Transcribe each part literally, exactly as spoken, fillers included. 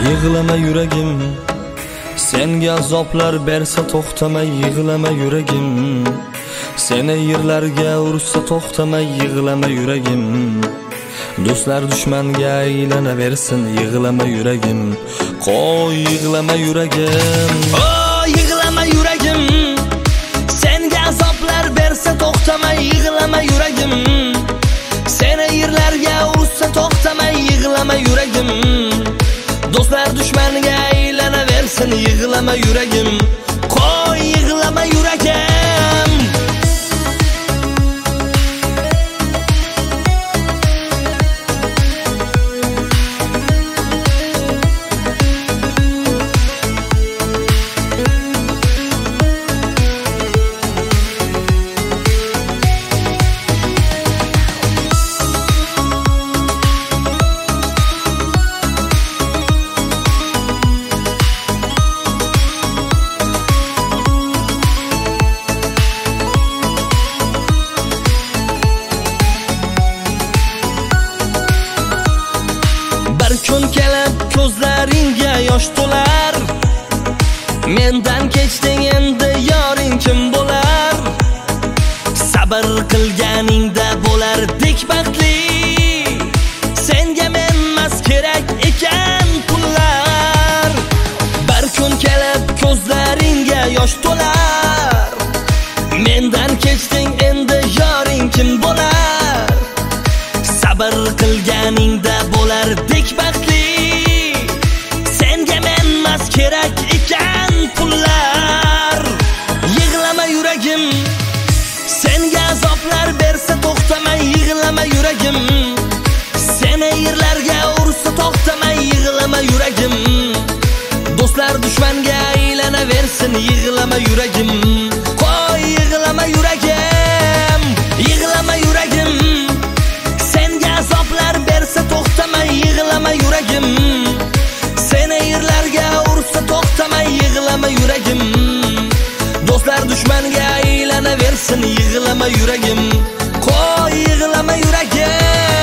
Yig'lama yuragim, senga azoblar bersa to'xtamay yig'lama yuragim. Seni yerlarga ursa to'xtamay yig'lama yuragim. Do'stlar dushmanga aylanaversin yig'lama yuragim. Qo'y yig'lama yuragim. Oh yig'lama yuragim, senga azoblar bersa to'xtamay yig'lama yuragim. Seni yerlarga ursa to'xtamay yig'lama yuragim. Do'stlar dushmanga aylanaversin yig'lama yuragim. Qo'y yig'lama yuragim. Kun kelib ko'zlaringga yosh to'lar. Mendan kechding endi yoring kim bo'lar? Sabr qilganingda bo'lardik baxtli. Senga menmas kerak ekan pullar. Bir kun kelib ko'zlaringga yosh to'lar. Mendan kechding endi yoring kim bo'lar? Sabr qilganingda bo'lardik baxtli. Senga menmas kerak ekan pullar. Yig'lama yuragim, senga azoblar bersa to'xtamay yig'lama yuragim. Seni yerlarga ursa to'xtamay yig'lama yuragim. Do'stlar dushmanga aylanaversin yig'lama yuragim. Qo'y yig'lama yuragim. Yig'lama yuragim, senga azoblar bersa to'xtamay yig'lama yuragim. Seni yerlarga ursa to'xtamay yig'lama yuragim. Do'stlar dushmanga aylanaversin yig'lama yuragim. Qo'y yig'lama yuragim.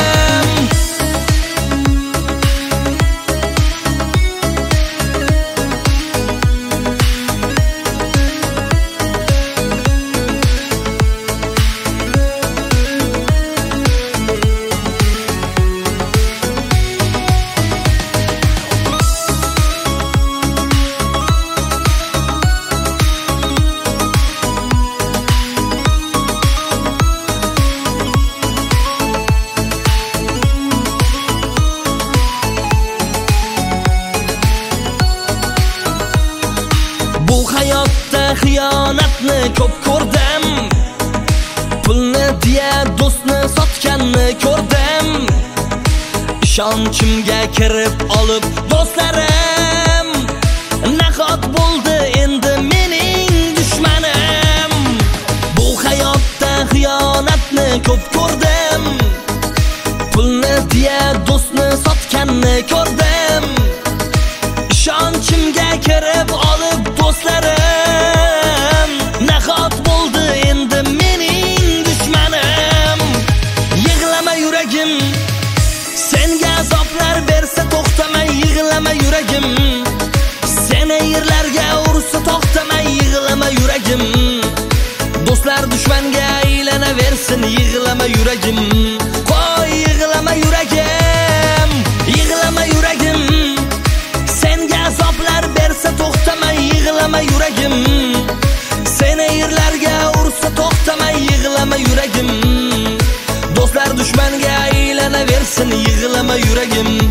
Bu hayotda xiyonatni ko'p ko'rdim. Pulni diya do'stni sotganni ko'rdim. Ishonchimga kirib olib do'stlarim nahot bo'ldi endi mening dushmanim. Bu hayotda xiyonatni ko'p ko'rdim. Pulni diya do'stni sotganni ko'rdim. Ishonchimga kirib olib do'stlarim nahot bo'ldi endi mening dushmanim. Yig'lama yuragim, senga azoblar bersa to'xtamay yig'lama yuragim. Seni yerlarga ursa to'xtamay yig'lama yuragim. Do'stlar dushmanga aylanaversin yig'lama yuragim. Qo'y yig'lama yuragim. Yig'lama yuragim, senga azoblar bersa to'xtamay yig'lama yuragim. Seni yerlarga ursa to'xtamay yig'lama yuragim. Do'stlar dushmanga aylanaversin yig'lama yuragim.